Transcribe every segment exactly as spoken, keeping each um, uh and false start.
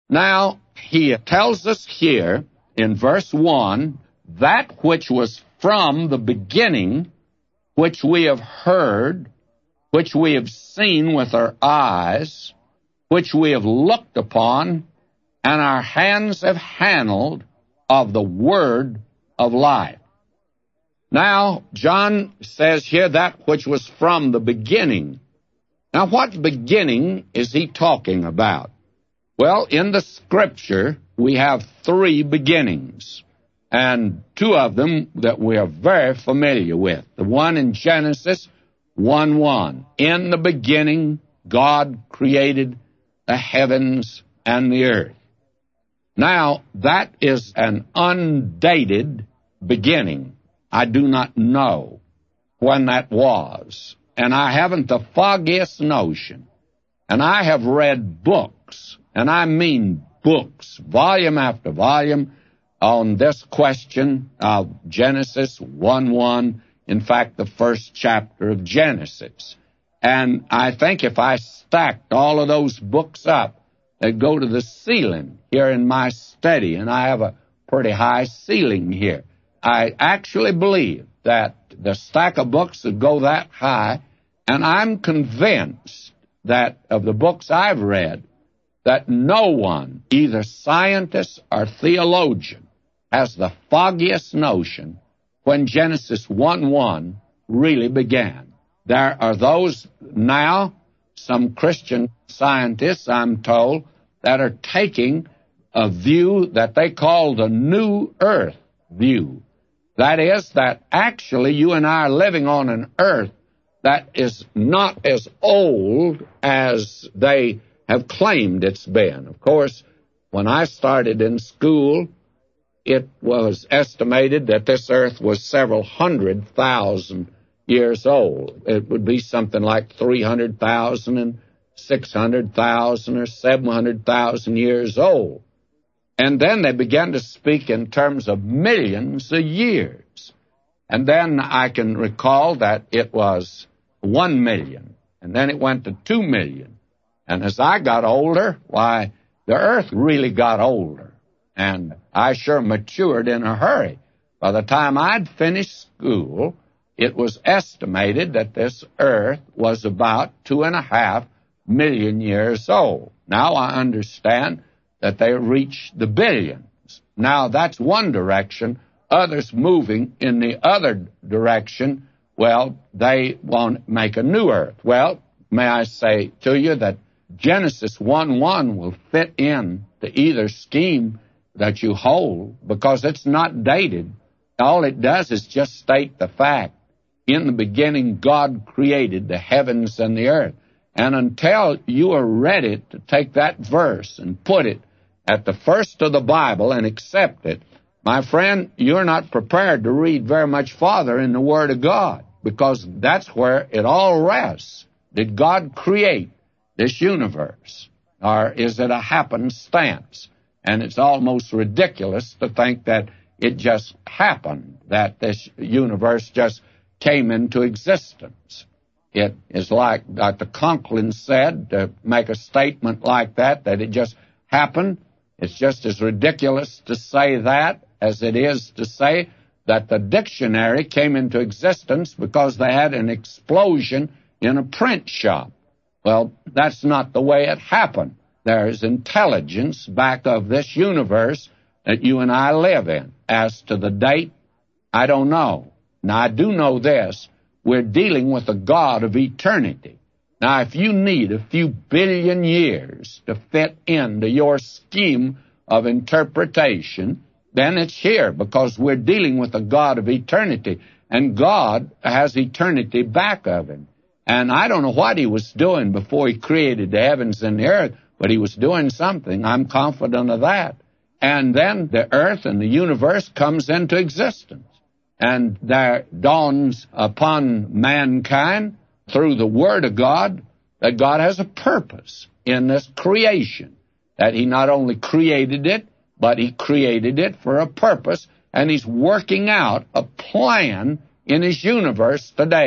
Now, he tells us here in verse one, that which was from the beginning, which we have heard, which we have seen with our eyes, which we have looked upon, and our hands have handled of the word of life. Now, John says here that which was from the beginning. Now, what beginning is he talking about? Well, in the Scripture, we have three beginnings, and two of them that we are very familiar with. The one in Genesis one one. In the beginning, God created the heavens and the earth. Now, that is an undated beginning. I do not know when that was, and I haven't the foggiest notion. And I have read books, and I mean books, volume after volume, on this question of Genesis one one, in fact, the first chapter of Genesis. And I think if I stacked all of those books up, they'd go to the ceiling here in my study, and I have a pretty high ceiling here. I actually believe that the stack of books would go that high, and I'm convinced that of the books I've read, that no one, either scientist or theologian, has the foggiest notion when Genesis one one really began. There are those now, some Christian scientists, I'm told, that are taking a view that they call the New Earth view. That is, that actually you and I are living on an earth that is not as old as they have claimed it's been. Of course, when I started in school, it was estimated that this earth was several hundred thousand years old. It would be something like three hundred thousand and six hundred thousand or seven hundred thousand years old. And then they began to speak in terms of millions of years. And then I can recall that it was one million, and then it went to two million. And as I got older, why, the earth really got older. And I sure matured in a hurry. By the time I'd finished school, it was estimated that this earth was about two and a half million years old. Now I understand that they reached the billions. Now that's one direction. Others moving in the other direction, well, they want to make a new earth. Well, may I say to you that Genesis one one will fit in to either scheme that you hold, because it's not dated. All it does is just state the fact. In the beginning, God created the heavens and the earth. And until you are ready to take that verse and put it at the first of the Bible and accept it, my friend, you're not prepared to read very much farther in the Word of God, because that's where it all rests. Did God create this universe, or is it a happenstance? And it's almost ridiculous to think that it just happened, that this universe just came into existence. It is like Doctor Conklin said, to make a statement like that, that it just happened. It's just as ridiculous to say that as it is to say that the dictionary came into existence because they had an explosion in a print shop. Well, that's not the way it happened. There is intelligence back of this universe that you and I live in. As to the date, I don't know. Now, I do know this. We're dealing with a God of eternity. Now, if you need a few billion years to fit into your scheme of interpretation, then it's here, because we're dealing with a God of eternity, and God has eternity back of him. And I don't know what he was doing before he created the heavens and the earth, but he was doing something. I'm confident of that. And then the earth and the universe comes into existence. And there dawns upon mankind through the Word of God that God has a purpose in this creation, that he not only created it, but he created it for a purpose, and he's working out a plan in his universe today.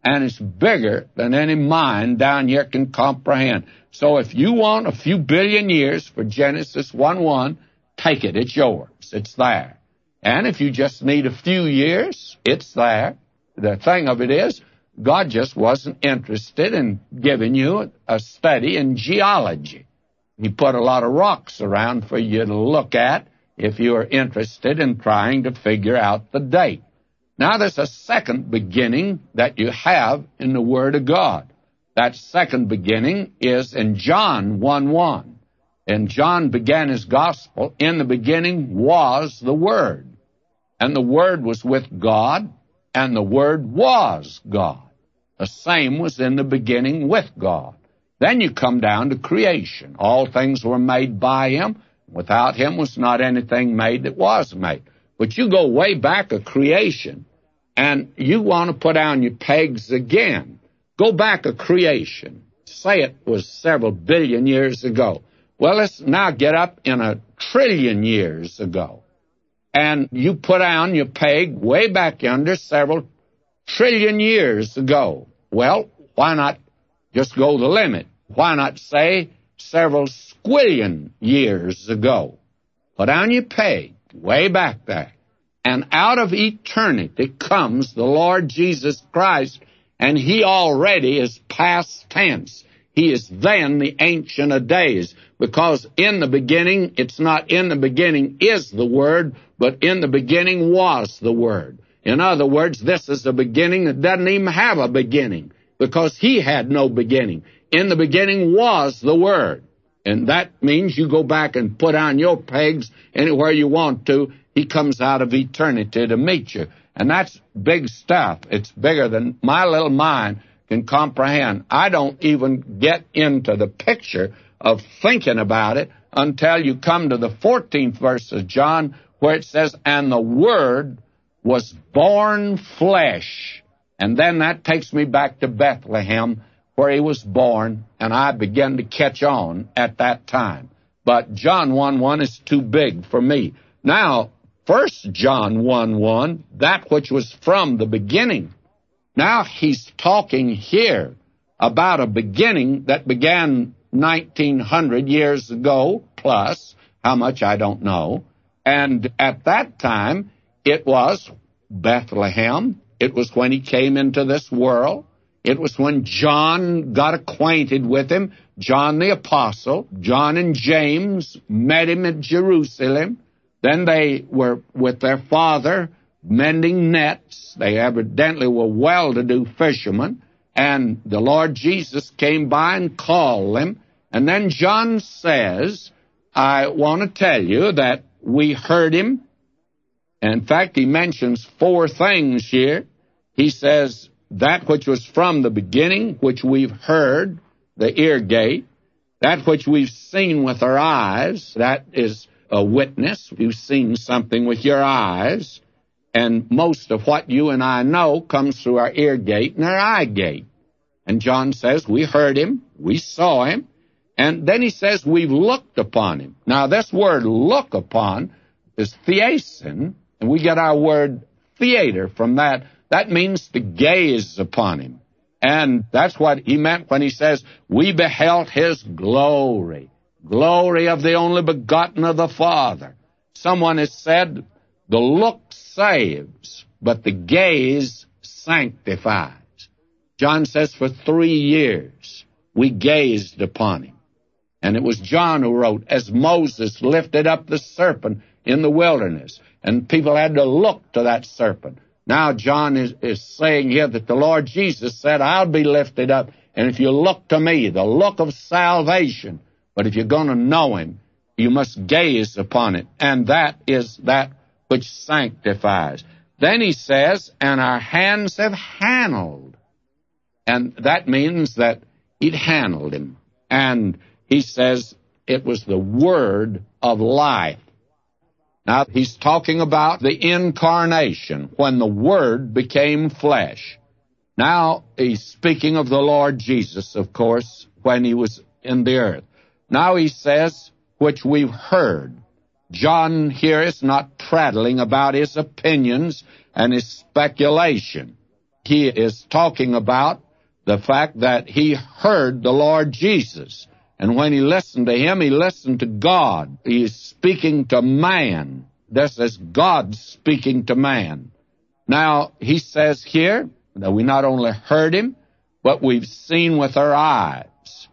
and it's bigger than any mind down here can comprehend. So if you want a few billion years for Genesis one one, take it. It's yours. It's there. And if you just need a few years, it's there. The thing of it is, God just wasn't interested in giving you a study in geology. He put a lot of rocks around for you to look at if you are interested in trying to figure out the date. Now, there's a second beginning that you have in the Word of God. That second beginning is in John one one. And John began his gospel, in the beginning was the Word. And the Word was with God, and the Word was God. The same was in the beginning with God. Then you come down to creation. All things were made by Him. Without Him was not anything made that was made. But you go way back of creation, and you want to put down your pegs again. Go back of creation. Say it was several billion years ago. Well, let's now get up in a trillion years ago. And you put down your peg way back yonder several trillion years ago. Well, why not just go the limit? Why not say several squillion years ago? Put down your peg way back there. And out of eternity comes the Lord Jesus Christ, and He already is past tense. He is then the Ancient of Days, because in the beginning, it's not in the beginning is the Word, but in the beginning was the Word. In other words, this is a beginning that doesn't even have a beginning, because He had no beginning. In the beginning was the Word. And that means you go back and put on your pegs anywhere you want to. He comes out of eternity to meet you. And that's big stuff. It's bigger than my little mind can comprehend. I don't even get into the picture of thinking about it until you come to the fourteenth verse of John, where it says, and the Word was born flesh. And then that takes me back to Bethlehem, where He was born, and I began to catch on at that time. But John one one is too big for me. Now, First John one one, that which was from the beginning. Now he's talking here about a beginning that began nineteen hundred years ago, plus, how much I don't know. And at that time, it was Bethlehem. It was when He came into this world. It was when John got acquainted with Him, John the Apostle. John and James met Him at Jerusalem. Then they were with their father mending nets. They evidently were well-to-do fishermen. And the Lord Jesus came by and called them. And then John says, I want to tell you that we heard Him. In fact, he mentions four things here. He says, that which was from the beginning, which we've heard, the ear gate. That which we've seen with our eyes, that is a witness. You've seen something with your eyes. And most of what you and I know comes through our ear gate and our eye gate. And John says, we heard Him, we saw Him, and then he says, we've looked upon Him. Now, this word look upon is theasin, and we get our word theater from that. That means to gaze upon Him. And that's what he meant when he says, we beheld His glory, glory of the only begotten of the Father. Someone has said, the look saves, but the gaze sanctifies. John says for three years we gazed upon Him. And it was John who wrote, as Moses lifted up the serpent in the wilderness, and people had to look to that serpent. Now John is, is saying here that the Lord Jesus said, I'll be lifted up, and if you look to me, the look of salvation, but if you're going to know Him, you must gaze upon it, and that is that which sanctifies. Then he says, and our hands have handled. And that means that He'd handled Him. And he says it was the word of life. Now, he's talking about the incarnation, when the Word became flesh. Now, he's speaking of the Lord Jesus, of course, when He was in the earth. Now he says, which we've heard. John here is not prattling about his opinions and his speculation. he is talking about the fact that he heard the Lord Jesus. And when he listened to him, he listened to God. He is speaking to man. This is God speaking to man. Now, he says here that we not only heard him, but we've seen with our eyes.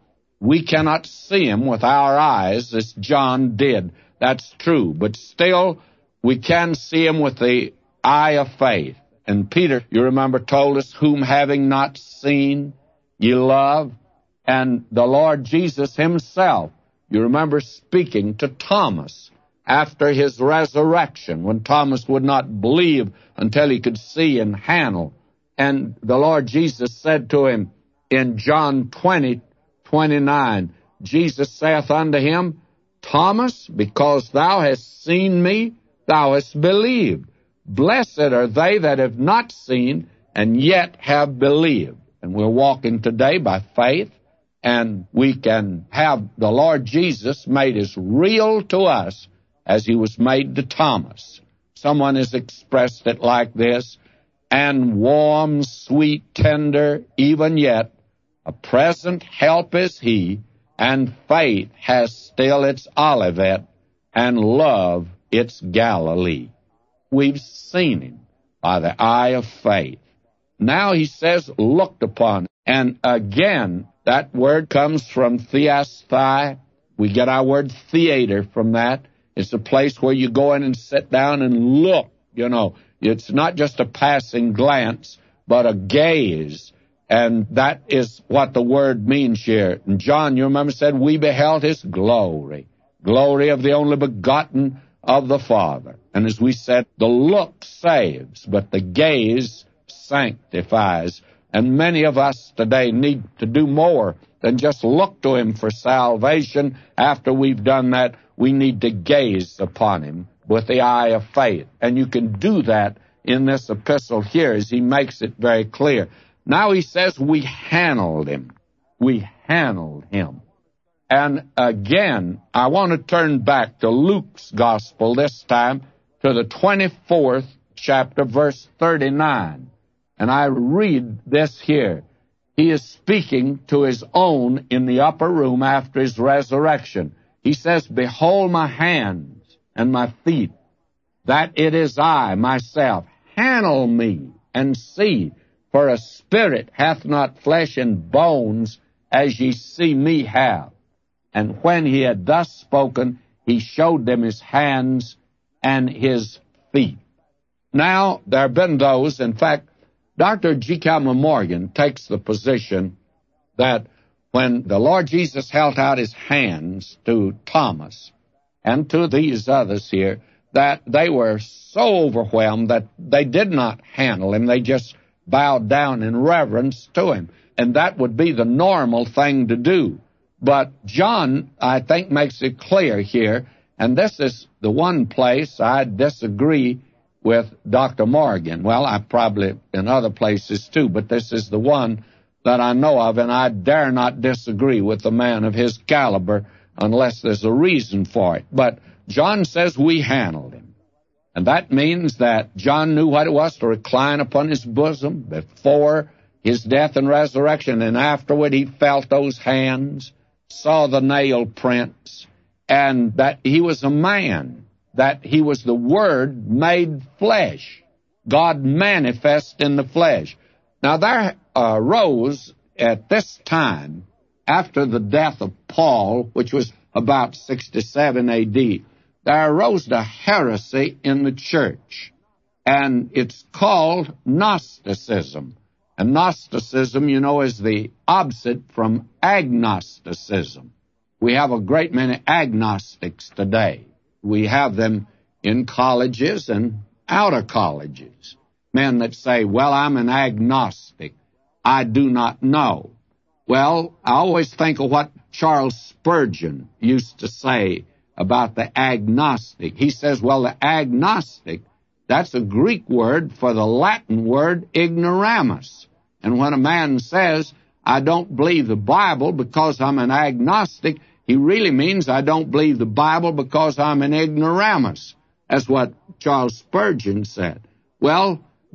We cannot see him with our eyes as John did. That's true. But still, we can see him with the eye of faith. And Peter, you remember, told us, whom having not seen, ye love. And the Lord Jesus himself, you remember, speaking to Thomas after his resurrection, when Thomas would not believe until he could see and handle. And the Lord Jesus said to him in John twenty, twenty-nine, Jesus saith unto him, Thomas, because thou hast seen me, thou hast believed. Blessed are they that have not seen and yet have believed. And we're walking today by faith, and we can have the Lord Jesus made as real to us as he was made to Thomas. Someone has expressed it like this, and warm, sweet, tender, even yet, a present help is he, and faith has still its Olivet, and love its Galilee. We've seen him by the eye of faith. Now he says, looked upon. And again, that word comes from theasthai. We get our word theater from that. It's a place where you go in and sit down and look, you know. It's not just a passing glance, but a gaze. And that is what the word means here. And John, you remember, said, we beheld his glory, glory of the only begotten of the Father. And as we said, the look saves, but the gaze sanctifies. And many of us today need to do more than just look to him for salvation. After we've done that, we need to gaze upon him with the eye of faith. And you can do that in this epistle here as he makes it very clear. Now he says we handled him. We handled him. And again, I want to turn back to Luke's gospel this time, to the twenty-fourth chapter, verse thirty-nine. And I read this here. He is speaking to his own in the upper room after his resurrection. He says, behold my hands and my feet, that it is I myself. Handle me and see, for a spirit hath not flesh and bones, as ye see me have. And when he had thus spoken, he showed them his hands and his feet. Now, there have been those, in fact, Doctor G. Calvin Morgan takes the position that when the Lord Jesus held out his hands to Thomas and to these others here, that they were so overwhelmed that they did not handle him. They just bowed down in reverence to him. And that would be the normal thing to do. But John, I think, makes it clear here, and this is the one place I disagree with Doctor Morgan. Well, I probably in other places too, but this is the one that I know of, and I dare not disagree with a man of his caliber unless there's a reason for it. But John says we handled him. And that means that John knew what it was to recline upon his bosom before his death and resurrection, and afterward he felt those hands, saw the nail prints, and that he was a man, that he was the Word made flesh, God manifest in the flesh. Now there arose at this time, after the death of Paul, which was about sixty-seven A D, there arose a heresy in the church, and it's called Gnosticism. And Gnosticism, you know, is the opposite from agnosticism. We have a great many agnostics today. We have them in colleges and out of colleges. Men that say, well, I'm an agnostic. I do not know. Well, I always think of what Charles Spurgeon used to say about the agnostic. He says, well, the agnostic, that's a Greek word for the Latin word ignoramus. And when a man says, I don't believe the Bible because I'm an agnostic, he really means I don't believe the Bible because I'm an ignoramus. That's what Charles Spurgeon said. Well,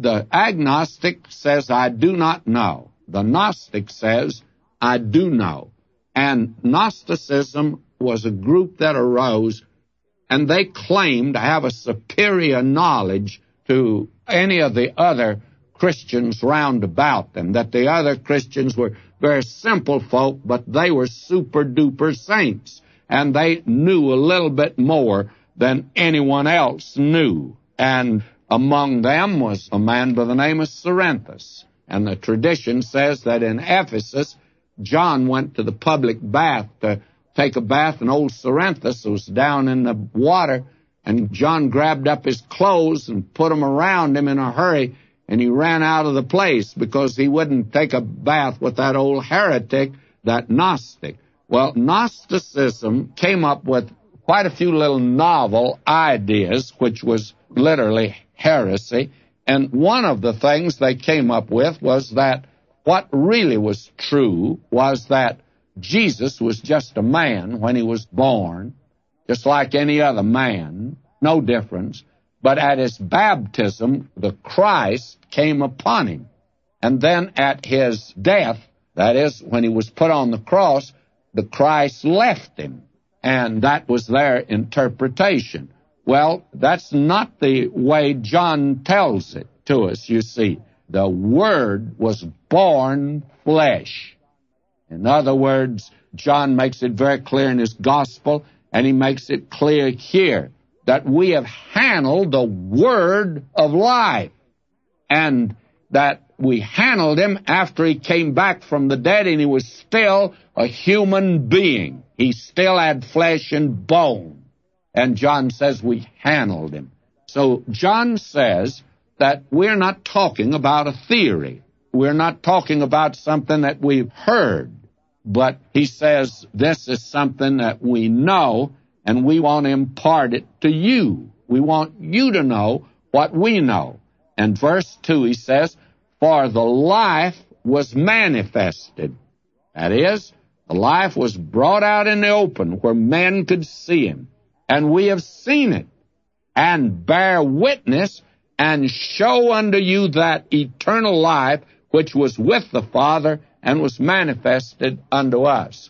the agnostic says, I do not know. The Gnostic says, I do know. And Gnosticism was a group that arose, and they claimed to have a superior knowledge to any of the other Christians round about them, that the other Christians were very simple folk, but they were super-duper saints, and they knew a little bit more than anyone else knew. And among them was a man by the name of Cerinthus. And the tradition says that in Ephesus, John went to the public bath to take a bath, and old Cerinthus was down in the water, and John grabbed up his clothes and put them around him in a hurry, and he ran out of the place because he wouldn't take a bath with that old heretic, that Gnostic. Well, Gnosticism came up with quite a few little novel ideas, which was literally heresy, and one of the things they came up with was that what really was true was that Jesus was just a man when he was born, just like any other man, no difference. But at his baptism, the Christ came upon him. And then at his death, that is, when he was put on the cross, the Christ left him. And that was their interpretation. Well, that's not the way John tells it to us, you see. The Word was born flesh. In other words, John makes it very clear in his gospel, and he makes it clear here, that we have handled the Word of life, and that we handled him after he came back from the dead, and he was still a human being. He still had flesh and bone. And John says we handled him. So John says that we're not talking about a theory. We're not talking about something that we've heard. But he says this is something that we know, and we want to impart it to you. We want you to know what we know. And verse two, he says, for the life was manifested. That is, the life was brought out in the open where men could see him. And we have seen it, and bear witness, and show unto you that eternal life which was with the Father and was manifested unto us.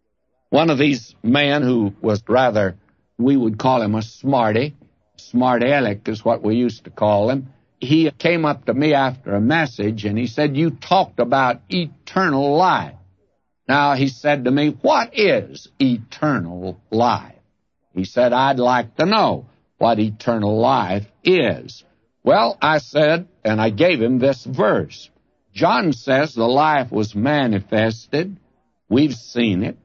One of these men who was rather, we would call him a smarty, smart aleck is what we used to call him, he came up to me after a message, and he said, you talked about eternal life. Now, he said to me, what is eternal life? He said, I'd like to know what eternal life is. Well, I said, and I gave him this verse. John says the life was manifested, we've seen it,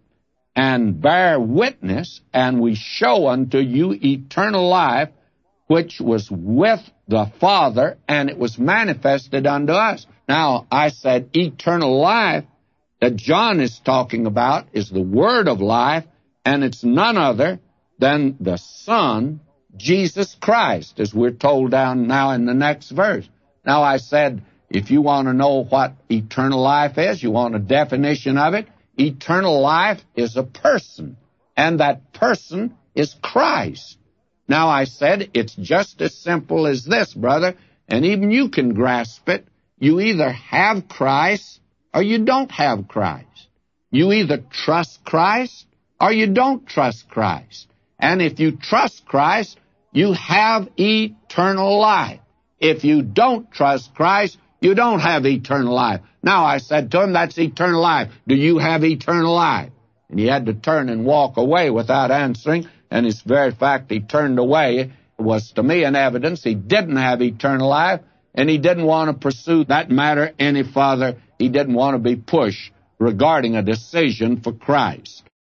and bear witness, and we show unto you eternal life, which was with the Father, and it was manifested unto us. Now, I said, eternal life that John is talking about is the Word of life, and it's none other than the Son, Jesus Christ, as we're told down now in the next verse. Now, I said, if you want to know what eternal life is, you want a definition of it, eternal life is a person, and that person is Christ. Now, I said, it's just as simple as this, brother, and even you can grasp it. You either have Christ or you don't have Christ. You either trust Christ or you don't trust Christ. And if you trust Christ, you have eternal life. If you don't trust Christ, you don't have eternal life. Now, I said to him, that's eternal life. Do you have eternal life? And he had to turn and walk away without answering, and his very fact he turned away was to me an evidence he didn't have eternal life, and he didn't want to pursue that matter any further. He didn't want to be pushed regarding a decision for Christ.